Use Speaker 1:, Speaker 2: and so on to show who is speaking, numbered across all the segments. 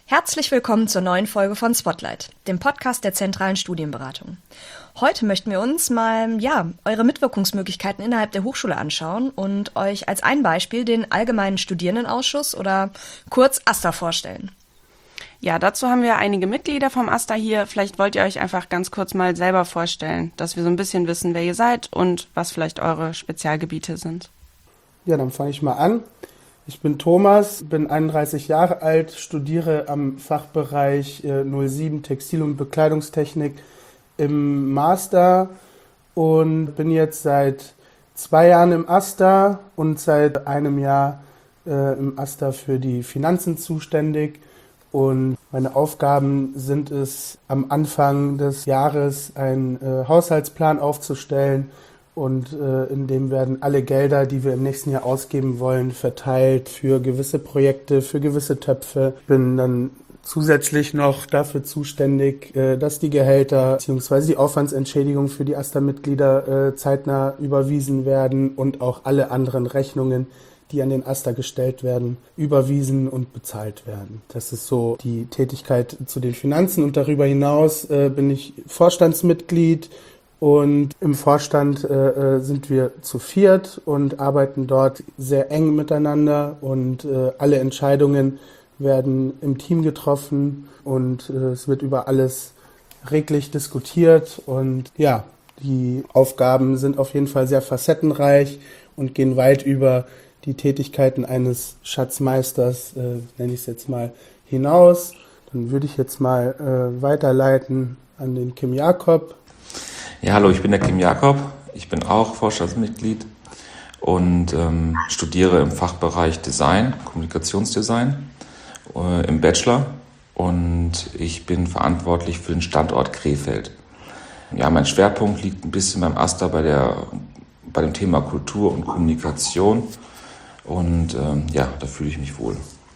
Speaker 1: Herzlich willkommen zur neuen Folge von Spotlight, dem Podcast der zentralen Studienberatung. Heute möchten wir uns mal, eure Mitwirkungsmöglichkeiten innerhalb der Hochschule anschauen und euch als ein Beispiel den Allgemeinen Studierendenausschuss oder kurz AStA vorstellen.
Speaker 2: Ja, dazu haben wir einige Mitglieder vom AStA hier. Vielleicht wollt ihr euch einfach ganz kurz mal selber vorstellen, dass wir so ein bisschen wissen, wer ihr seid und was vielleicht eure Spezialgebiete sind.
Speaker 3: Ja, dann fange ich mal an. Ich bin Thomas, bin 31 Jahre alt, studiere am Fachbereich 07 Textil- und Bekleidungstechnik im Master und bin jetzt seit 2 Jahren im AStA und seit einem Jahr im AStA für die Finanzen zuständig. Und meine Aufgaben sind es, am Anfang des Jahres einen Haushaltsplan aufzustellen. Und in dem werden alle Gelder, die wir im nächsten Jahr ausgeben wollen, verteilt für gewisse Projekte, für gewisse Töpfe. Ich bin dann zusätzlich noch dafür zuständig, dass die Gehälter bzw. die Aufwandsentschädigung für die AStA-Mitglieder zeitnah überwiesen werden und auch alle anderen Rechnungen, die an den AStA gestellt werden, überwiesen und bezahlt werden. Das ist so die Tätigkeit zu den Finanzen. Und darüber hinaus bin ich Vorstandsmitglied. Und im Vorstand sind wir zu 4 und arbeiten dort sehr eng miteinander und alle Entscheidungen werden im Team getroffen und es wird über alles reglich diskutiert. Und ja, die Aufgaben sind auf jeden Fall sehr facettenreich und gehen weit über die Tätigkeiten eines Schatzmeisters, nenne ich es jetzt mal, hinaus. Dann würde ich jetzt mal weiterleiten an den Kim Jakob.
Speaker 4: Ja, hallo, ich bin der Kim Jakob. Ich bin auch Vorstandsmitglied und studiere im Fachbereich Design, Kommunikationsdesign im Bachelor und ich bin verantwortlich für den Standort Krefeld. Ja, mein Schwerpunkt liegt ein bisschen beim AStA bei dem Thema Kultur und Kommunikation und da fühle ich mich wohl.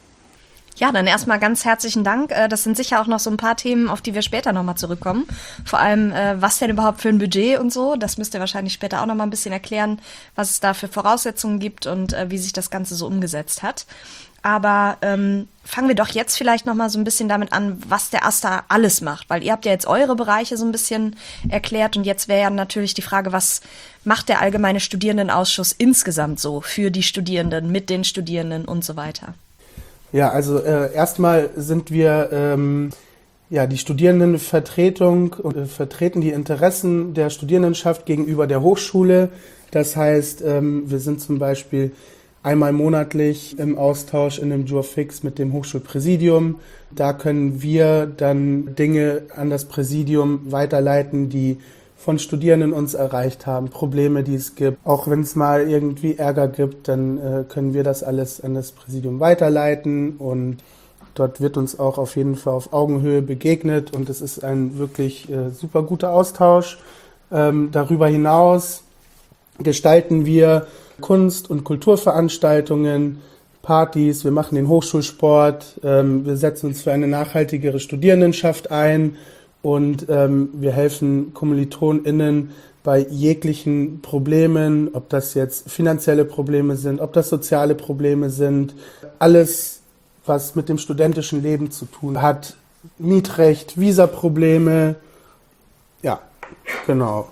Speaker 1: Ja, dann erstmal ganz herzlichen Dank. Das sind sicher auch noch so ein paar Themen, auf die wir später nochmal zurückkommen. Vor allem, was denn überhaupt für ein Budget und so. Das müsst ihr wahrscheinlich später auch nochmal ein bisschen erklären, was es da für Voraussetzungen gibt und wie sich das Ganze so umgesetzt hat. Aber fangen wir doch jetzt vielleicht nochmal so ein bisschen damit an, was der AStA alles macht. Weil ihr habt ja jetzt eure Bereiche so ein bisschen erklärt und jetzt wäre ja natürlich die Frage, was macht der Allgemeine Studierendenausschuss insgesamt so für die Studierenden, mit den Studierenden und so weiter?
Speaker 3: Ja, also erstmal sind wir die Studierendenvertretung und vertreten die Interessen der Studierendenschaft gegenüber der Hochschule. Das heißt, wir sind zum Beispiel einmal monatlich im Austausch in einem Jurfix mit dem Hochschulpräsidium. Da können wir dann Dinge an das Präsidium weiterleiten, die von Studierenden uns erreicht haben, Probleme, die es gibt. Auch wenn es mal irgendwie Ärger gibt, dann können wir das alles an das Präsidium weiterleiten und dort wird uns auch auf jeden Fall auf Augenhöhe begegnet und es ist ein wirklich super guter Austausch. Darüber hinaus gestalten wir Kunst- und Kulturveranstaltungen, Partys, wir machen den Hochschulsport, wir setzen uns für eine nachhaltigere Studierendenschaft ein. Und wir helfen KommilitonInnen bei jeglichen Problemen, ob das jetzt finanzielle Probleme sind, ob das soziale Probleme sind. Alles, was mit dem studentischen Leben zu tun hat. Mietrecht, Visaprobleme. Ja, genau.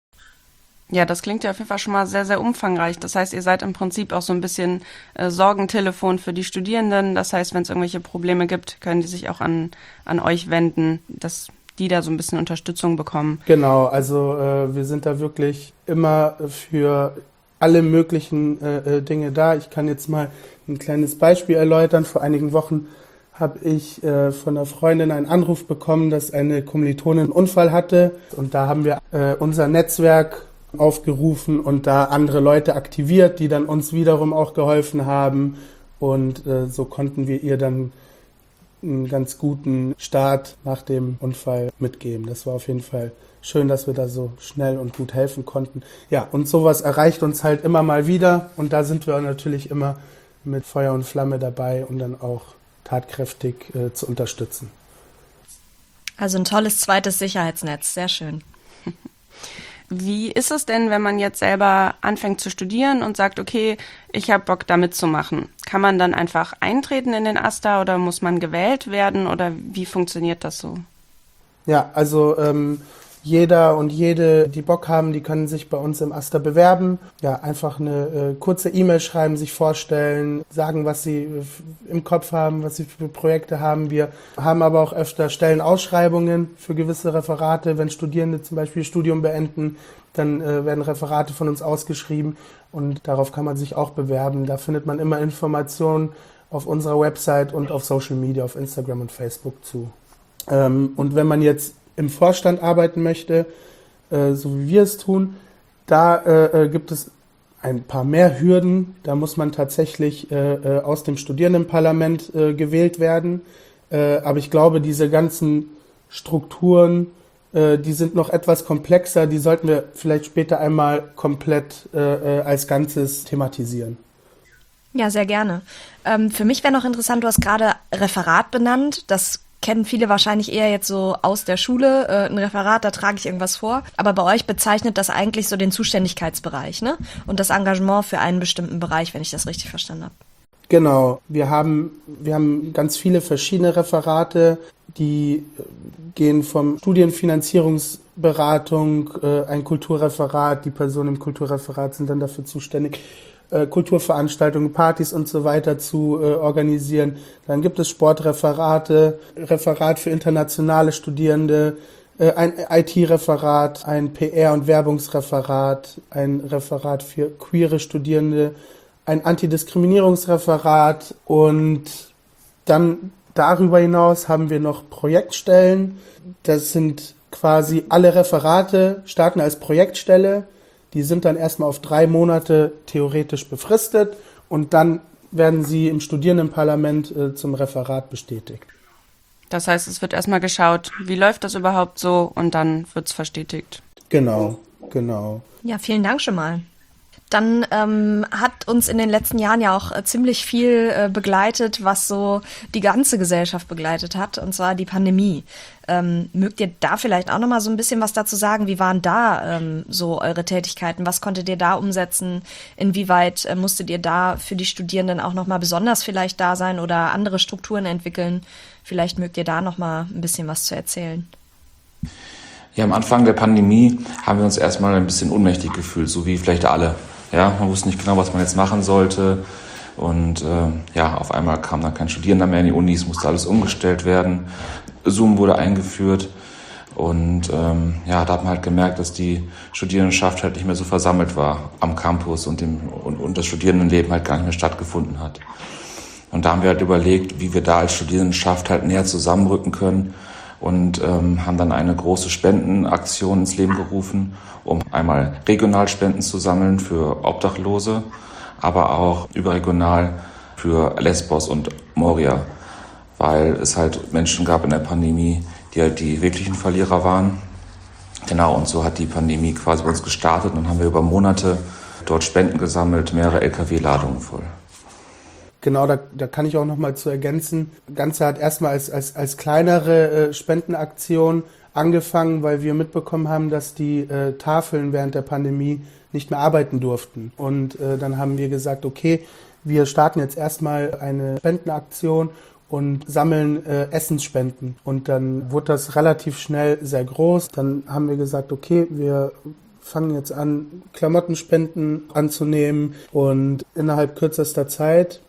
Speaker 2: Ja, das klingt ja auf jeden Fall schon mal sehr, sehr umfangreich. Das heißt, ihr seid im Prinzip auch so ein bisschen Sorgentelefon für die Studierenden. Das heißt, wenn es irgendwelche Probleme gibt, können die sich auch an euch wenden, dass die da so ein bisschen Unterstützung bekommen.
Speaker 3: Genau, also wir sind da wirklich immer für alle möglichen Dinge da. Ich kann jetzt mal ein kleines Beispiel erläutern. Vor einigen Wochen habe ich von einer Freundin einen Anruf bekommen, dass eine Kommilitonin einen Unfall hatte. Und da haben wir unser Netzwerk aufgerufen und da andere Leute aktiviert, die dann uns wiederum auch geholfen haben. Und so konnten wir ihr dann einen ganz guten Start nach dem Unfall mitgeben. Das war auf jeden Fall schön, dass wir da so schnell und gut helfen konnten. Ja, und sowas erreicht uns halt immer mal wieder und da sind wir natürlich immer mit Feuer und Flamme dabei, um dann auch tatkräftig zu unterstützen.
Speaker 1: Also ein tolles zweites Sicherheitsnetz, sehr schön.
Speaker 2: Wie ist es denn, wenn man jetzt selber anfängt zu studieren und sagt, okay, ich habe Bock da mitzumachen? Kann man dann einfach eintreten in den AStA oder muss man gewählt werden oder wie funktioniert das so?
Speaker 3: Ja, also jeder und jede, die Bock haben, die können sich bei uns im AStA bewerben. Ja, einfach eine kurze E-Mail schreiben, sich vorstellen, sagen, was sie im Kopf haben, was sie für Projekte haben. Wir haben aber auch öfter Stellenausschreibungen für gewisse Referate. Wenn Studierende zum Beispiel Studium beenden, dann werden Referate von uns ausgeschrieben und darauf kann man sich auch bewerben. Da findet man immer Informationen auf unserer Website und auf Social Media, auf Instagram und Facebook zu. Und wenn man jetzt im Vorstand arbeiten möchte, so wie wir es tun, da gibt es ein paar mehr Hürden. Da muss man tatsächlich aus dem Studierendenparlament gewählt werden. Aber ich glaube, diese ganzen Strukturen, die sind noch etwas komplexer. Die sollten wir vielleicht später einmal komplett als Ganzes thematisieren.
Speaker 1: Ja, sehr gerne. Für mich wäre noch interessant, du hast gerade Referat benannt. Das kennen viele wahrscheinlich eher jetzt so aus der Schule, ein Referat, da trage ich irgendwas vor. Aber bei euch bezeichnet das eigentlich so den Zuständigkeitsbereich, ne? Und das Engagement für einen bestimmten Bereich, wenn ich das richtig verstanden habe.
Speaker 3: Genau, wir haben ganz viele verschiedene Referate, die gehen vom Studienfinanzierungsberatung, ein Kulturreferat, die Personen im Kulturreferat sind dann dafür zuständig, Kulturveranstaltungen, Partys und so weiter zu organisieren. Dann gibt es Sportreferate, Referat für internationale Studierende, ein IT-Referat, ein PR- und Werbungsreferat, ein Referat für queere Studierende, ein Antidiskriminierungsreferat und dann darüber hinaus haben wir noch Projektstellen. Das sind quasi alle Referate, starten als Projektstelle. Die sind dann erstmal auf 3 Monate theoretisch befristet und dann werden sie im Studierendenparlament zum Referat bestätigt.
Speaker 2: Das heißt, es wird erstmal geschaut, wie läuft das überhaupt so und dann wird es verstetigt.
Speaker 3: Genau.
Speaker 1: Ja, vielen Dank schon mal. Dann hat uns in den letzten Jahren ja auch ziemlich viel begleitet, was so die ganze Gesellschaft begleitet hat, und zwar die Pandemie. Mögt ihr da vielleicht auch noch mal so ein bisschen was dazu sagen? Wie waren da so eure Tätigkeiten? Was konntet ihr da umsetzen? Inwieweit musstet ihr da für die Studierenden auch noch mal besonders vielleicht da sein oder andere Strukturen entwickeln? Vielleicht mögt ihr da noch mal ein bisschen was zu erzählen.
Speaker 4: Ja, am Anfang der Pandemie haben wir uns erstmal ein bisschen ohnmächtig gefühlt, so wie vielleicht alle. Ja, man wusste nicht genau, was man jetzt machen sollte. Und auf einmal kam dann kein Studierender mehr in die Unis, musste alles umgestellt werden. Zoom wurde eingeführt. Und da hat man halt gemerkt, dass die Studierendenschaft halt nicht mehr so versammelt war am Campus und das Studierendenleben halt gar nicht mehr stattgefunden hat. Und da haben wir halt überlegt, wie wir da als Studierendenschaft halt näher zusammenrücken können. Und haben dann eine große Spendenaktion ins Leben gerufen, um einmal regional Spenden zu sammeln für Obdachlose, aber auch überregional für Lesbos und Moria, weil es halt Menschen gab in der Pandemie, die halt die wirklichen Verlierer waren. Genau, und so hat die Pandemie quasi bei uns gestartet und haben wir über Monate dort Spenden gesammelt, mehrere LKW-Ladungen voll.
Speaker 3: Genau, da kann ich auch noch mal zu ergänzen. Das Ganze hat erstmal als kleinere Spendenaktion angefangen, weil wir mitbekommen haben, dass die Tafeln während der Pandemie nicht mehr arbeiten durften. Und dann haben wir gesagt, okay, wir starten jetzt erstmal eine Spendenaktion und sammeln Essensspenden. Und dann wurde das relativ schnell sehr groß. Dann haben wir gesagt, okay, wir fangen jetzt an, Klamottenspenden anzunehmen. Und innerhalb kürzester Zeit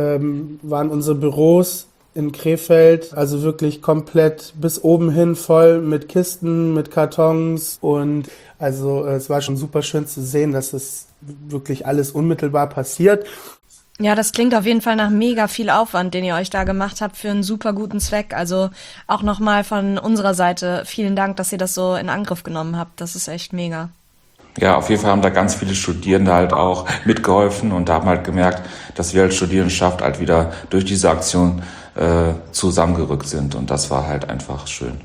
Speaker 3: waren unsere Büros in Krefeld also wirklich komplett bis oben hin voll mit Kisten, mit Kartons und also es war schon super schön zu sehen, dass es wirklich alles unmittelbar passiert.
Speaker 1: Ja, das klingt auf jeden Fall nach mega viel Aufwand, den ihr euch da gemacht habt für einen super guten Zweck. Also auch nochmal von unserer Seite vielen Dank, dass ihr das so in Angriff genommen habt. Das ist echt mega.
Speaker 4: Ja, auf jeden Fall haben da ganz viele Studierende halt auch mitgeholfen und da haben halt gemerkt, dass wir als Studierendenschaft halt wieder durch diese Aktion zusammengerückt sind und das war halt einfach schön.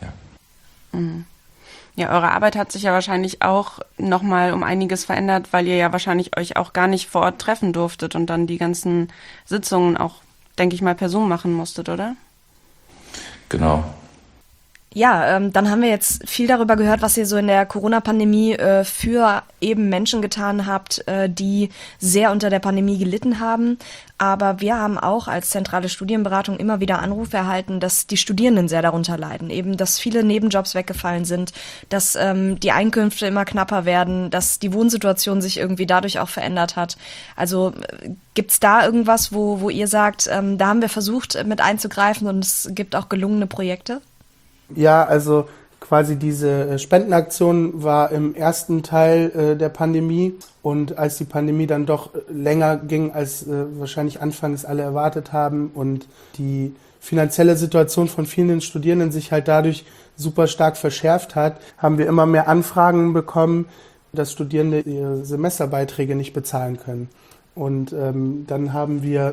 Speaker 4: Ja.
Speaker 2: Ja, eure Arbeit hat sich ja wahrscheinlich auch nochmal um einiges verändert, weil ihr ja wahrscheinlich euch auch gar nicht vor Ort treffen durftet und dann die ganzen Sitzungen auch, denke ich mal, per Zoom machen musstet, oder?
Speaker 4: Genau.
Speaker 1: Ja, dann haben wir jetzt viel darüber gehört, was ihr so in der Corona-Pandemie für eben Menschen getan habt, die sehr unter der Pandemie gelitten haben. Aber wir haben auch als zentrale Studienberatung immer wieder Anrufe erhalten, dass die Studierenden sehr darunter leiden. Eben, dass viele Nebenjobs weggefallen sind, dass die Einkünfte immer knapper werden, dass die Wohnsituation sich irgendwie dadurch auch verändert hat. Also gibt's da irgendwas, wo ihr sagt, da haben wir versucht mit einzugreifen und es gibt auch gelungene Projekte?
Speaker 3: Ja, also quasi diese Spendenaktion war im ersten Teil der Pandemie, und als die Pandemie dann doch länger ging, als wahrscheinlich anfangs alle erwartet haben und die finanzielle Situation von vielen Studierenden sich halt dadurch super stark verschärft hat, haben wir immer mehr Anfragen bekommen, dass Studierende ihre Semesterbeiträge nicht bezahlen können. Und dann haben wir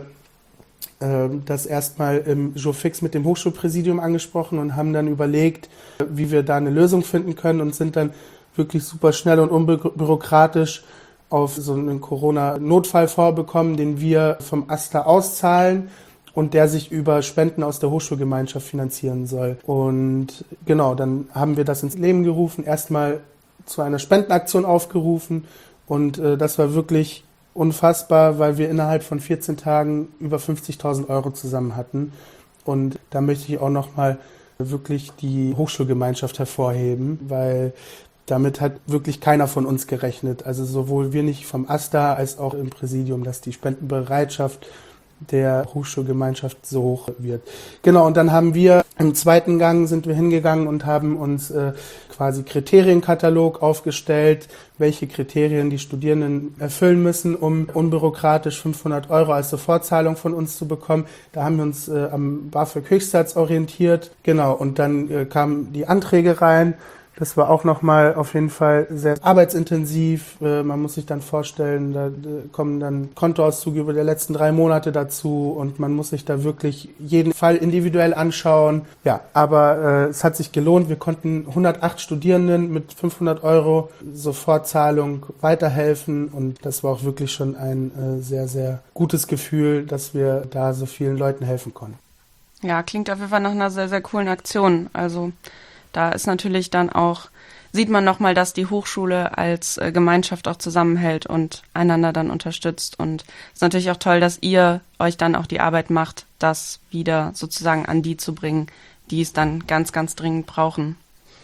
Speaker 3: das erstmal im Jofix mit dem Hochschulpräsidium angesprochen und haben dann überlegt, wie wir da eine Lösung finden können, und sind dann wirklich super schnell und unbürokratisch auf so einen Corona-Notfallfonds bekommen, den wir vom AStA auszahlen und der sich über Spenden aus der Hochschulgemeinschaft finanzieren soll. Und genau, dann haben wir das ins Leben gerufen, erstmal zu einer Spendenaktion aufgerufen, und das war wirklich unfassbar, weil wir innerhalb von 14 Tagen über 50.000 Euro zusammen hatten. Und da möchte ich auch nochmal wirklich die Hochschulgemeinschaft hervorheben, weil damit hat wirklich keiner von uns gerechnet. Also sowohl wir nicht vom AStA als auch im Präsidium, dass die Spendenbereitschaft der Hochschulgemeinschaft so hoch wird. Genau, und dann haben wir im zweiten Gang sind wir hingegangen und haben uns quasi Kriterienkatalog aufgestellt, welche Kriterien die Studierenden erfüllen müssen, um unbürokratisch 500 Euro als Sofortzahlung von uns zu bekommen. Da haben wir uns am BAföG-Höchstsatz orientiert. Genau, und dann kamen die Anträge rein. Das war auch nochmal auf jeden Fall sehr arbeitsintensiv. Man muss sich dann vorstellen, da kommen dann Kontoauszüge über die letzten 3 Monate dazu, und man muss sich da wirklich jeden Fall individuell anschauen. Ja, aber es hat sich gelohnt. Wir konnten 108 Studierenden mit 500 Euro Sofortzahlung weiterhelfen, und das war auch wirklich schon ein sehr, sehr gutes Gefühl, dass wir da so vielen Leuten helfen konnten.
Speaker 2: Ja, klingt auf jeden Fall nach einer sehr, sehr coolen Aktion. Also da ist natürlich dann auch, sieht man nochmal, dass die Hochschule als Gemeinschaft auch zusammenhält und einander dann unterstützt. Und es ist natürlich auch toll, dass ihr euch dann auch die Arbeit macht, das wieder sozusagen an die zu bringen, die es dann ganz, ganz dringend brauchen.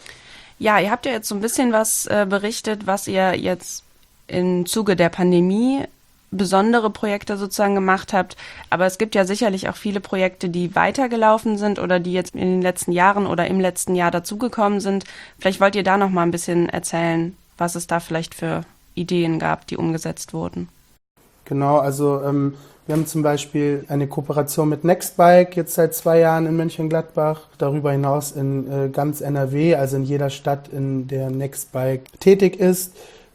Speaker 2: Ja, ihr habt ja jetzt so ein bisschen was berichtet, was ihr jetzt im Zuge der Pandemie besondere Projekte sozusagen gemacht habt, aber es gibt ja sicherlich auch viele Projekte, die weitergelaufen sind oder die jetzt in den letzten Jahren oder im letzten Jahr dazugekommen sind. Vielleicht wollt ihr da noch mal ein bisschen erzählen, was es da vielleicht für Ideen gab, die umgesetzt wurden.
Speaker 3: Genau, also wir haben zum Beispiel eine Kooperation mit Nextbike jetzt seit 2 Jahren in Mönchengladbach, darüber hinaus in ganz NRW, also in jeder Stadt, in der Nextbike tätig ist.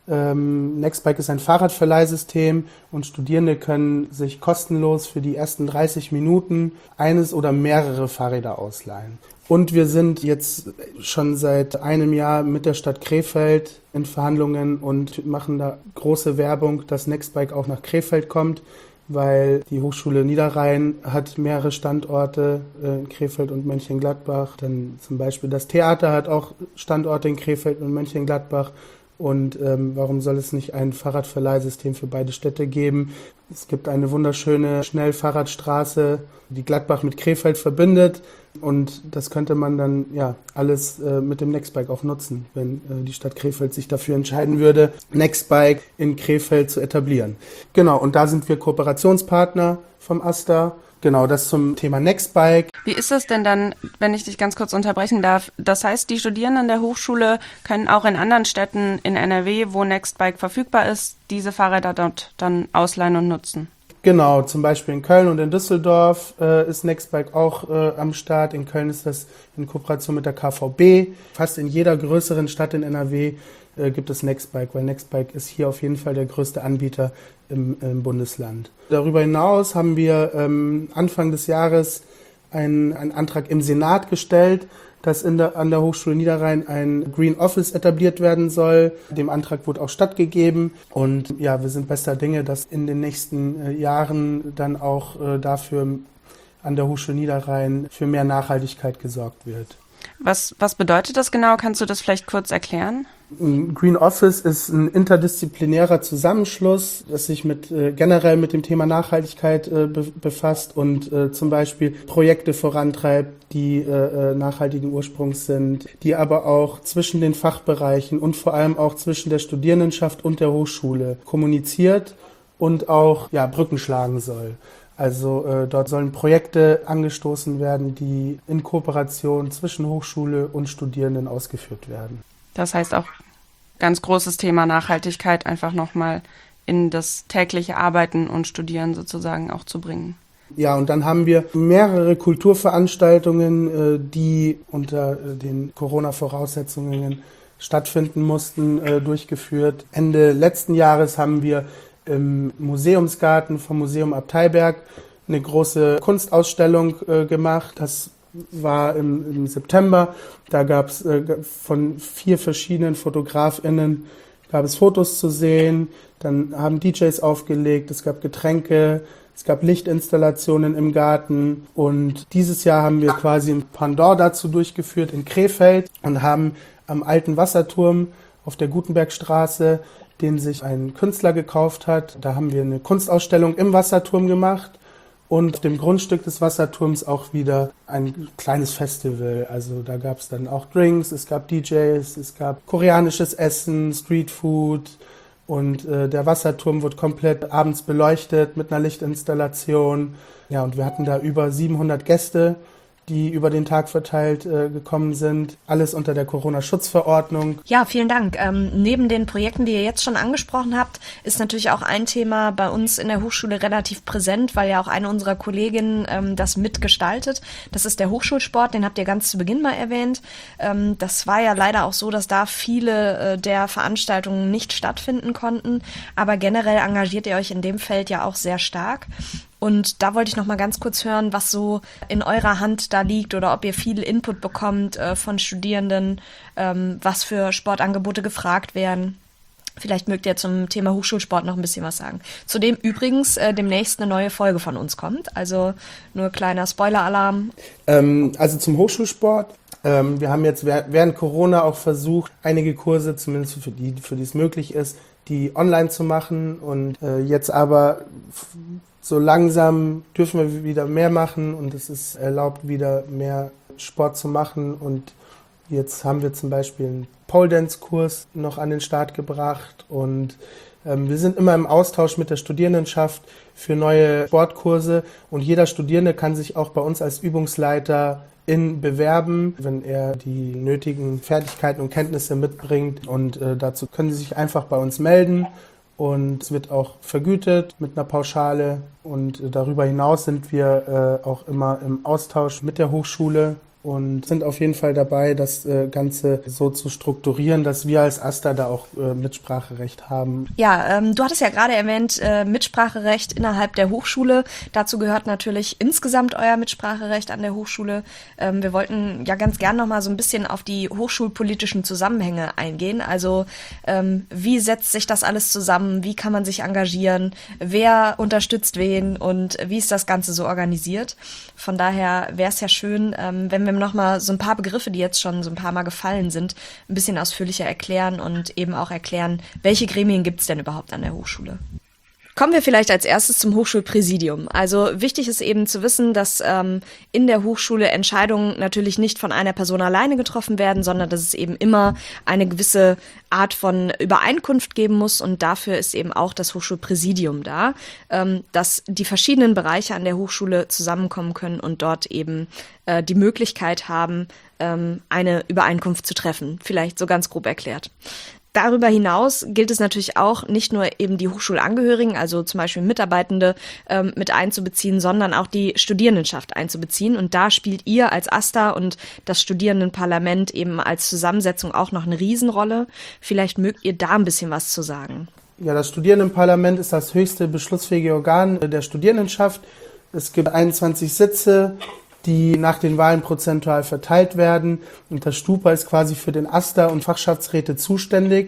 Speaker 3: Nextbike ist ein Fahrradverleihsystem, und Studierende können sich kostenlos für die ersten 30 Minuten eines oder mehrere Fahrräder ausleihen. Und wir sind jetzt schon seit einem Jahr mit der Stadt Krefeld in Verhandlungen und machen da große Werbung, dass Nextbike auch nach Krefeld kommt, weil die Hochschule Niederrhein hat mehrere Standorte in Krefeld und Mönchengladbach. Dann zum Beispiel das Theater hat auch Standorte in Krefeld und Mönchengladbach. Und warum soll es nicht ein Fahrradverleihsystem für beide Städte geben? Es gibt eine wunderschöne Schnellfahrradstraße, die Gladbach mit Krefeld verbindet. Und das könnte man dann ja alles mit dem Nextbike auch nutzen, wenn die Stadt Krefeld sich dafür entscheiden würde, Nextbike in Krefeld zu etablieren. Genau, und da sind wir Kooperationspartner vom AStA. Genau, das zum Thema Nextbike.
Speaker 2: Wie ist das denn dann, wenn ich dich ganz kurz unterbrechen darf? Das heißt, die Studierenden der Hochschule können auch in anderen Städten in NRW, wo Nextbike verfügbar ist, diese Fahrräder dort dann ausleihen und nutzen?
Speaker 3: Genau, zum Beispiel in Köln und in Düsseldorf ist Nextbike auch am Start. In Köln ist das in Kooperation mit der KVB. Fast in jeder größeren Stadt in NRW gibt es Nextbike, weil Nextbike ist hier auf jeden Fall der größte Anbieter im Bundesland. Darüber hinaus haben wir Anfang des Jahres einen Antrag im Senat gestellt, dass an der Hochschule Niederrhein ein Green Office etabliert werden soll. Dem Antrag wurde auch stattgegeben, und ja, wir sind bester Dinge, dass in den nächsten Jahren dann auch dafür an der Hochschule Niederrhein für mehr Nachhaltigkeit gesorgt wird.
Speaker 2: Was bedeutet das genau? Kannst du das vielleicht kurz erklären?
Speaker 3: Green Office ist ein interdisziplinärer Zusammenschluss, das sich generell mit dem Thema Nachhaltigkeit befasst und zum Beispiel Projekte vorantreibt, die nachhaltigen Ursprungs sind, die aber auch zwischen den Fachbereichen und vor allem auch zwischen der Studierendenschaft und der Hochschule kommuniziert und auch Brücken schlagen soll. Also dort sollen Projekte angestoßen werden, die in Kooperation zwischen Hochschule und Studierenden ausgeführt werden.
Speaker 2: Das heißt auch ganz großes Thema Nachhaltigkeit einfach nochmal in das tägliche Arbeiten und Studieren sozusagen auch zu bringen.
Speaker 3: Ja, und dann haben wir mehrere Kulturveranstaltungen, die unter den Corona-Voraussetzungen stattfinden mussten, durchgeführt. Ende letzten Jahres haben wir im Museumsgarten vom Museum Abteiberg eine große Kunstausstellung gemacht. Das war im September. Da gab es von 4 verschiedenen FotografInnen gab es Fotos zu sehen. Dann haben DJs aufgelegt, es gab Getränke, es gab Lichtinstallationen im Garten. Und dieses Jahr haben wir quasi ein Pendant dazu durchgeführt in Krefeld und haben am alten Wasserturm auf der Gutenbergstraße, den sich ein Künstler gekauft hat. Da haben wir eine Kunstausstellung im Wasserturm gemacht und auf dem Grundstück des Wasserturms auch wieder ein kleines Festival. Also da gab es dann auch Drinks, es gab DJs, es gab koreanisches Essen, Streetfood und der Wasserturm wurde komplett abends beleuchtet mit einer Lichtinstallation. Ja, und wir hatten da über 700 Gäste, die über den Tag verteilt gekommen sind. Alles unter der Corona-Schutzverordnung.
Speaker 1: Ja, vielen Dank. Neben den Projekten, die ihr jetzt schon angesprochen habt, ist natürlich auch ein Thema bei uns in der Hochschule relativ präsent, weil ja auch eine unserer Kolleginnen das mitgestaltet. Das ist der Hochschulsport, den habt ihr ganz zu Beginn mal erwähnt. Das war ja leider auch so, dass da viele der Veranstaltungen nicht stattfinden konnten. Aber generell engagiert ihr euch in dem Feld ja auch sehr stark. Und da wollte ich noch mal ganz kurz hören, was so in eurer Hand da liegt oder ob ihr viel Input bekommt von Studierenden, was für Sportangebote gefragt werden. Vielleicht mögt ihr zum Thema Hochschulsport noch ein bisschen was sagen. Zudem übrigens demnächst eine neue Folge von uns kommt. Also nur kleiner Spoiler-Alarm.
Speaker 3: Also zum Hochschulsport. Wir haben jetzt während Corona auch versucht, einige Kurse, zumindest für die es möglich ist, die online zu machen. Und jetzt aber so langsam dürfen wir wieder mehr machen und es ist erlaubt, wieder mehr Sport zu machen. Und jetzt haben wir zum Beispiel einen Pole-Dance-Kurs noch an den Start gebracht. Und wir sind immer im Austausch mit der Studierendenschaft für neue Sportkurse. Und jeder Studierende kann sich auch bei uns als Übungsleiter bewerben, wenn er die nötigen Fertigkeiten und Kenntnisse mitbringt. Und dazu können Sie sich einfach bei uns melden. Und es wird auch vergütet mit einer Pauschale. Und darüber hinaus sind wir auch immer im Austausch mit der Hochschule und sind auf jeden Fall dabei, das Ganze so zu strukturieren, dass wir als AStA da auch Mitspracherecht haben.
Speaker 1: Ja, du hattest ja gerade erwähnt, Mitspracherecht innerhalb der Hochschule. Dazu gehört natürlich insgesamt euer Mitspracherecht an der Hochschule. Wir wollten ja ganz gern noch mal so ein bisschen auf die hochschulpolitischen Zusammenhänge eingehen. Also wie setzt sich das alles zusammen? Wie kann man sich engagieren? Wer unterstützt wen? Und wie ist das Ganze so organisiert? Von daher wäre es ja schön, wenn wir noch mal so ein paar Begriffe, die jetzt schon so ein paar Mal gefallen sind, ein bisschen ausführlicher erklären und eben auch erklären, welche Gremien gibt es denn überhaupt an der Hochschule? Kommen wir vielleicht als erstes zum Hochschulpräsidium. Also wichtig ist eben zu wissen, dass in der Hochschule Entscheidungen natürlich nicht von einer Person alleine getroffen werden, sondern dass es eben immer eine gewisse Art von Übereinkunft geben muss. Und dafür ist eben auch das Hochschulpräsidium da, dass die verschiedenen Bereiche an der Hochschule zusammenkommen können und dort eben die Möglichkeit haben, eine Übereinkunft zu treffen. Vielleicht so ganz grob erklärt. Darüber hinaus gilt es natürlich auch, nicht nur eben die Hochschulangehörigen, also zum Beispiel Mitarbeitende, mit einzubeziehen, sondern auch die Studierendenschaft einzubeziehen. Und da spielt ihr als AStA und das Studierendenparlament eben als Zusammensetzung auch noch eine Riesenrolle. Vielleicht mögt ihr da ein bisschen was zu sagen.
Speaker 3: Ja, das Studierendenparlament ist das höchste beschlussfähige Organ der Studierendenschaft. Es gibt 21 Sitze, die nach den Wahlen prozentual verteilt werden. Und das Stupa ist quasi für den AStA und Fachschaftsräte zuständig.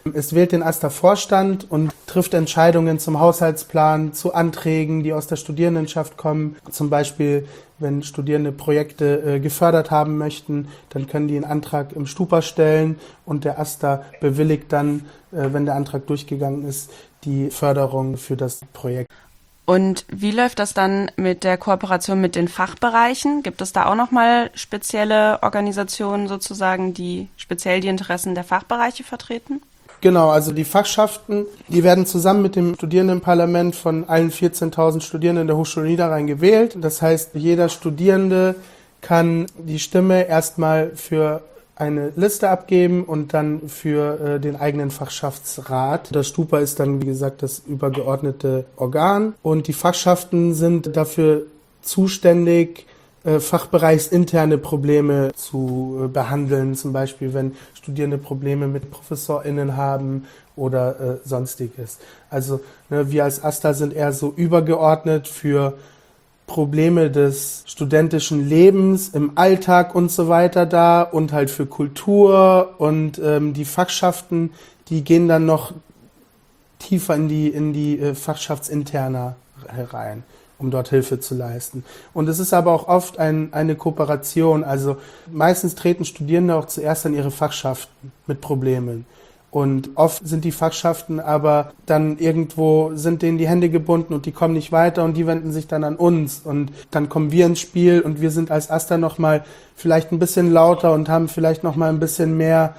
Speaker 3: Es wählt den AStA-Vorstand und trifft Entscheidungen zum Haushaltsplan, zu Anträgen, die aus der Studierendenschaft kommen. Zum Beispiel, wenn Studierende Projekte gefördert haben möchten, dann können die einen Antrag im Stupa stellen und der AStA bewilligt dann, wenn der Antrag durchgegangen ist, die Förderung für das Projekt.
Speaker 2: Und wie läuft das dann mit der Kooperation mit den Fachbereichen? Gibt es da auch nochmal spezielle Organisationen sozusagen, die speziell die Interessen der Fachbereiche vertreten?
Speaker 3: Genau, also die Fachschaften, die werden zusammen mit dem Studierendenparlament von allen 14.000 Studierenden der Hochschule Niederrhein gewählt. Das heißt, jeder Studierende kann die Stimme erstmal für eine Liste abgeben und dann für den eigenen Fachschaftsrat. Das Stupa ist dann, wie gesagt, das übergeordnete Organ und die Fachschaften sind dafür zuständig, fachbereichsinterne Probleme zu behandeln, zum Beispiel wenn Studierende Probleme mit ProfessorInnen haben oder sonstiges. Also wir als AStA sind eher so übergeordnet für Probleme des studentischen Lebens im Alltag und so weiter da und halt für Kultur und die Fachschaften, die gehen dann noch tiefer in die Fachschaftsinterna herein, um dort Hilfe zu leisten. Und es ist aber auch oft eine Kooperation, also meistens treten Studierende auch zuerst an ihre Fachschaften mit Problemen. Und oft sind die Fachschaften aber dann irgendwo, sind denen die Hände gebunden und die kommen nicht weiter und die wenden sich dann an uns. Und dann kommen wir ins Spiel und wir sind als AStA nochmal vielleicht ein bisschen lauter und haben vielleicht nochmal ein bisschen mehr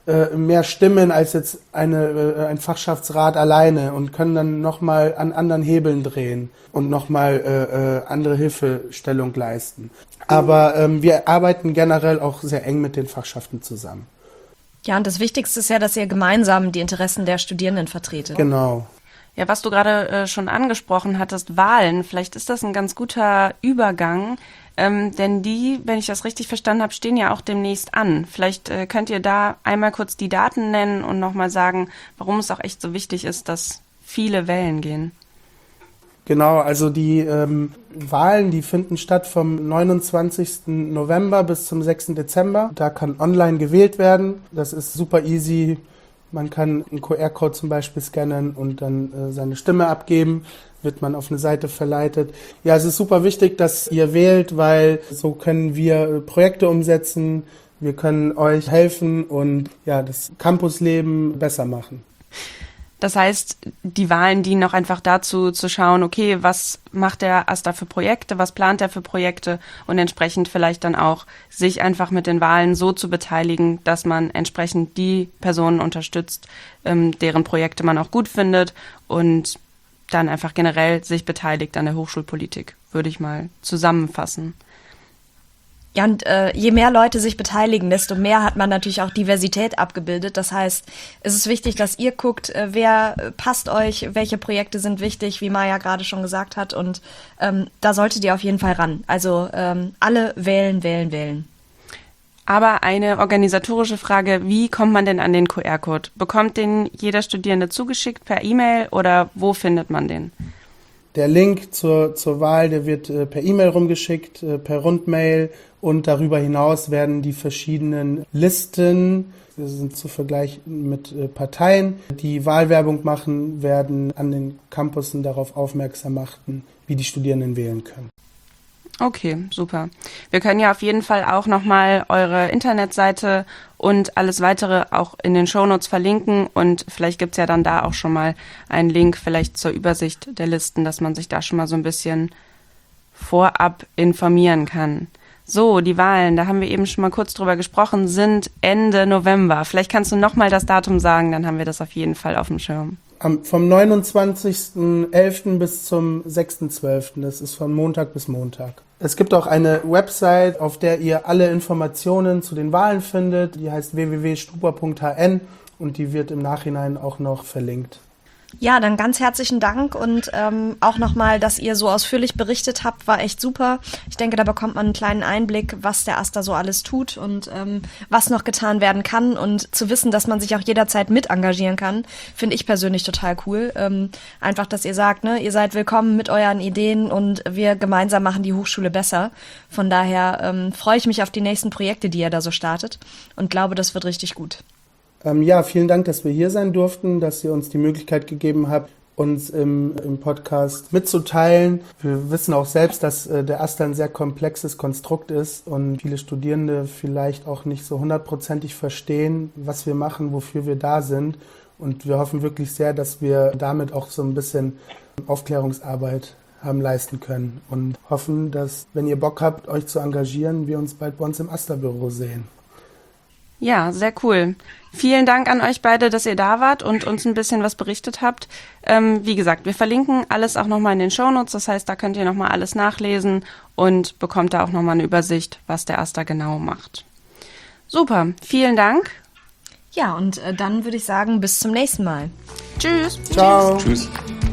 Speaker 3: Stimmen als jetzt ein Fachschaftsrat alleine und können dann nochmal an anderen Hebeln drehen und nochmal andere Hilfestellung leisten. Aber wir arbeiten generell auch sehr eng mit den Fachschaften zusammen.
Speaker 1: Ja, und das Wichtigste ist ja, dass ihr gemeinsam die Interessen der Studierenden vertretet.
Speaker 3: Genau.
Speaker 2: Ja, was du gerade schon angesprochen hattest, Wahlen, vielleicht ist das ein ganz guter Übergang, denn die, wenn ich das richtig verstanden habe, stehen ja auch demnächst an. Vielleicht könnt ihr da einmal kurz die Daten nennen und nochmal sagen, warum es auch echt so wichtig ist, dass viele wählen gehen.
Speaker 3: Genau, also die Wahlen, die finden statt vom 29. November bis zum 6. Dezember. Da kann online gewählt werden. Das ist super easy. Man kann einen QR-Code zum Beispiel scannen und dann seine Stimme abgeben. Wird man auf eine Seite verleitet. Ja, es ist super wichtig, dass ihr wählt, weil so können wir Projekte umsetzen. Wir können euch helfen und ja, das Campusleben besser machen.
Speaker 2: Das heißt, die Wahlen dienen auch einfach dazu, zu schauen, okay, was macht der AStA für Projekte, was plant er für Projekte und entsprechend vielleicht dann auch sich einfach mit den Wahlen so zu beteiligen, dass man entsprechend die Personen unterstützt, deren Projekte man auch gut findet und dann einfach generell sich beteiligt an der Hochschulpolitik, würde ich mal zusammenfassen.
Speaker 1: Ja, und je mehr Leute sich beteiligen, desto mehr hat man natürlich auch Diversität abgebildet. Das heißt, es ist wichtig, dass ihr guckt, wer passt euch, welche Projekte sind wichtig, wie Maja gerade schon gesagt hat. Und da solltet ihr auf jeden Fall ran. Also alle wählen.
Speaker 2: Aber eine organisatorische Frage, wie kommt man denn an den QR-Code? Bekommt den jeder Studierende zugeschickt per E-Mail oder wo findet man den?
Speaker 3: Der Link zur Wahl, der wird per E-Mail rumgeschickt, per Rundmail und darüber hinaus werden die verschiedenen Listen, das sind zu vergleichen mit Parteien, die Wahlwerbung machen, werden an den Campussen darauf aufmerksam machen, wie die Studierenden wählen können.
Speaker 2: Okay, super. Wir können ja auf jeden Fall auch nochmal eure Internetseite und alles weitere auch in den Shownotes verlinken und vielleicht gibt's ja dann da auch schon mal einen Link vielleicht zur Übersicht der Listen, dass man sich da schon mal so ein bisschen vorab informieren kann. So, die Wahlen, da haben wir eben schon mal kurz drüber gesprochen, sind Ende November. Vielleicht kannst du nochmal das Datum sagen, dann haben wir das auf jeden Fall auf dem Schirm.
Speaker 3: Vom 29.11. bis zum 6.12., das ist von Montag bis Montag. Es gibt auch eine Website, auf der ihr alle Informationen zu den Wahlen findet. Die heißt www.stupa.hn und die wird im Nachhinein auch noch verlinkt.
Speaker 1: Ja, dann ganz herzlichen Dank und auch nochmal, dass ihr so ausführlich berichtet habt, war echt super. Ich denke, da bekommt man einen kleinen Einblick, was der AStA so alles tut und was noch getan werden kann. Und zu wissen, dass man sich auch jederzeit mit engagieren kann, finde ich persönlich total cool. Einfach, dass ihr sagt, ne, ihr seid willkommen mit euren Ideen und wir gemeinsam machen die Hochschule besser. Von daher freue ich mich auf die nächsten Projekte, die ihr da so startet und glaube, das wird richtig gut.
Speaker 3: Ja, vielen Dank, dass wir hier sein durften, dass ihr uns die Möglichkeit gegeben habt, uns im Podcast mitzuteilen. Wir wissen auch selbst, dass der AStA ein sehr komplexes Konstrukt ist und viele Studierende vielleicht auch nicht so 100%ig verstehen, was wir machen, wofür wir da sind. Und wir hoffen wirklich sehr, dass wir damit auch so ein bisschen Aufklärungsarbeit haben leisten können und hoffen, dass, wenn ihr Bock habt, euch zu engagieren, wir uns bald bei uns im AStA-Büro sehen.
Speaker 2: Ja, sehr cool. Vielen Dank an euch beide, dass ihr da wart und uns ein bisschen was berichtet habt. Wie gesagt, wir verlinken alles auch nochmal in den Shownotes. Das heißt, da könnt ihr nochmal alles nachlesen und bekommt da auch nochmal eine Übersicht, was der AStA genau macht. Super, vielen Dank.
Speaker 1: Ja, und dann würde ich sagen, bis zum nächsten Mal.
Speaker 2: Tschüss.
Speaker 3: Ciao.
Speaker 4: Tschüss.